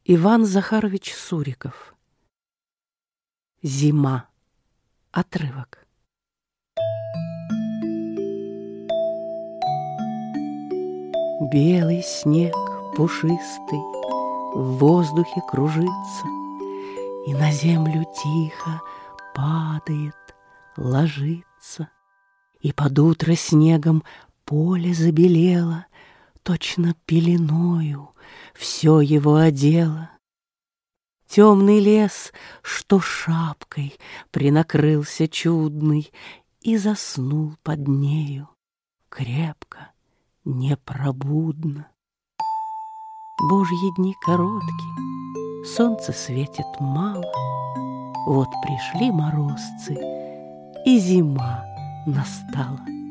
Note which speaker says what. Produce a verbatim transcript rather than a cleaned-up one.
Speaker 1: Иван Захарович Суриков. Зима. Отрывок. Белый снег пушистый в воздухе кружится и на землю тихо падает, ложится. И под утро снегом поле забелело, точно пеленою все его одело. Темный лес, что шапкой принакрылся чудный, и заснул под нею крепко, непробудно. Божьи дни короткие, солнце светит мало, вот пришли морозцы, и зима настала.